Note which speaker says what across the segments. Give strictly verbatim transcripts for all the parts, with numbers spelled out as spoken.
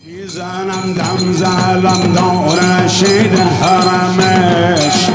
Speaker 1: میزنم دم زلم دور نشید حرمش،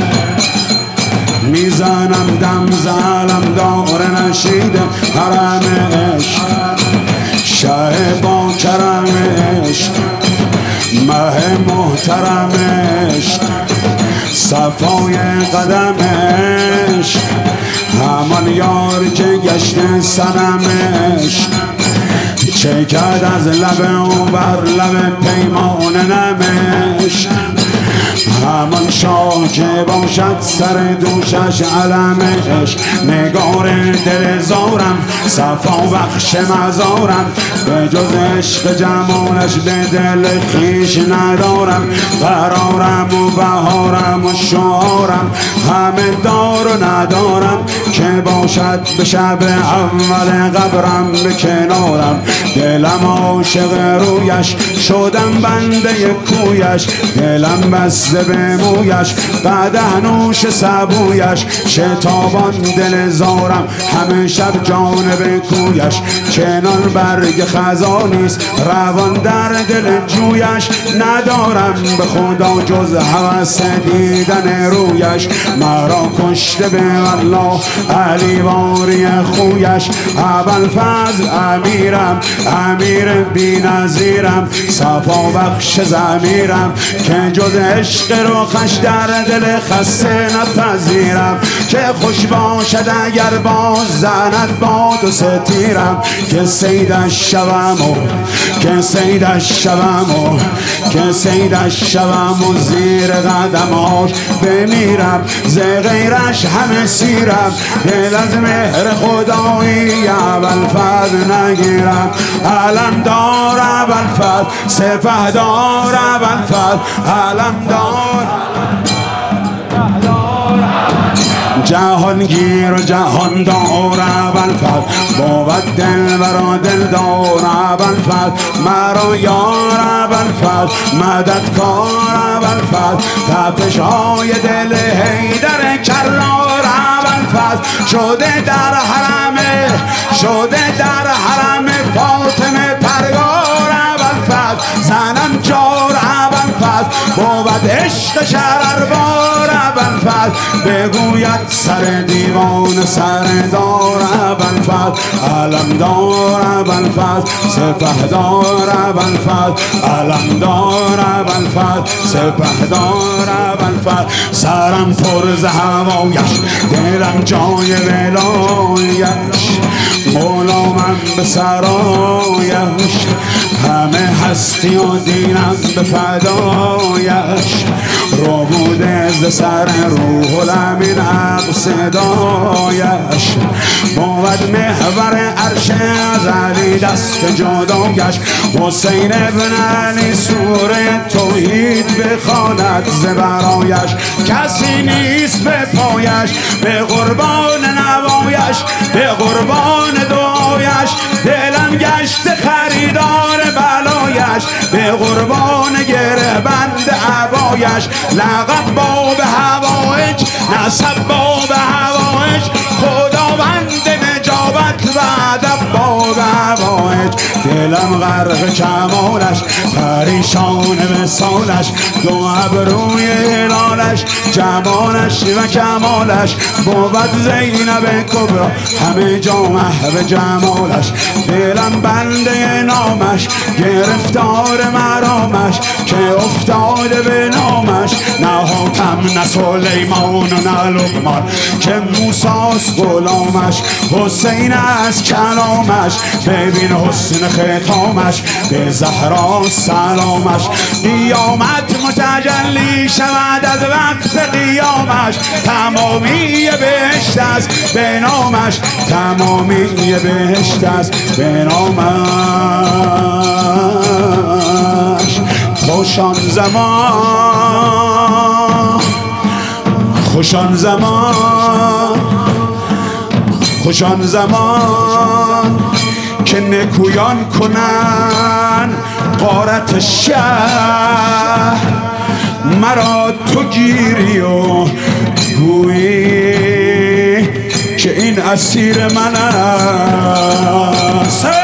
Speaker 1: میزنم دم زلم دور نشید حرمش، شه با کرمش مه محترمش، صفای قدمش همان یار که گشته سنمش، چه کرد از لب او بر لب پیمان نمش، همان شاه که باشد سر دوشش علمش، نگار دل زارم صفا بخش مزارم، به جز عشق جمالش به دل خویش ندارم، قرارم و بهارم و شعارم همه دار و ندارم، که باشد به شب اول قبرم به کنارم، دلم عاشق رویش شدم بنده کویش، دلم بسته به مویش قدح نوش سبویش، شتابان دل زارم همه شب جانب کویش، کنار برگ خزانیست روان در دل جویش، ندارم به خدا جز هوس دیدن رویش، مرا کشته به والله علی واری خویش، ابوالفضل امیرم امیر بی نظیرم، صفا بخش ضمیرم که جز عشق روخش در دل خسته نپذیرم، که خوش باشد اگر باز زند باد و ستیرم، که سیدش شوم و که سیدش شوم و که سیدش شوم و زیر قدماش بمیرم، ز غیرش همه سیرم، دل از مهر خدایی ابوالفضل نگیرم، علم دار ابوالفضل سپهدار ابوالفضل، علم دار جهانگیر و جهاندار ابوالفضل، بود دل برا دلدار ابوالفضل، مرا یار ابوالفضل مددکار ابوالفضل، تپش های دل حیدر کرار ابوالفضل، شده در حرم شده در حرم فاطمه پرگار ابوالفضل، زنم جار ابوالفضل، بود عشق شرربار ابوالفضل، بگوید سر دیوان سردار ابوالفضل، علمدار ابوالفضل سپهدار ابوالفضل، علمدار ابوالفضل سپهدار ابوالفضل، سرم پر ز هوایش دلم جای ولایش، غلامم به سرایش همه هستی و دینم به فدایش، رو بوده ز سر روح الامین حق صدایش، بود محور عرش ازلی دست جدایش، حسین ابن علی سوره توحید بخواند ز برایش، کسی نیست به پایش به قربان نوایش، به قربان دعایش، دلم گشت خریدار بلایش، به قربان گره بند عبایش، لقب باب هوایج نسب باب هوایج، خداوند نجابت و ادب باب هوایج، دلم غرق کمالش پریشان مثالش، دو ابروی هلالش جمالش و کمالش، بود زینب کبرا همه جا محو جمالش، دلم بنده نامش گرفتار مرامش، که افتاده به نامش نه حاتم نه سلیمان و نه لقمان، که موسیٰ غلامش حسین از کلامش، ببین حسن ختامش به زهرا سلامش، قیامت متجلی شود از وقت قیامش، تمامی بهشت است به نامش، تمامی بهشت است به نامش، خوشان زمان خوشان زمان خوشان زمان که نکویان کنن غارت شهر، مرا تو گیری و گویی که این اسیر من است.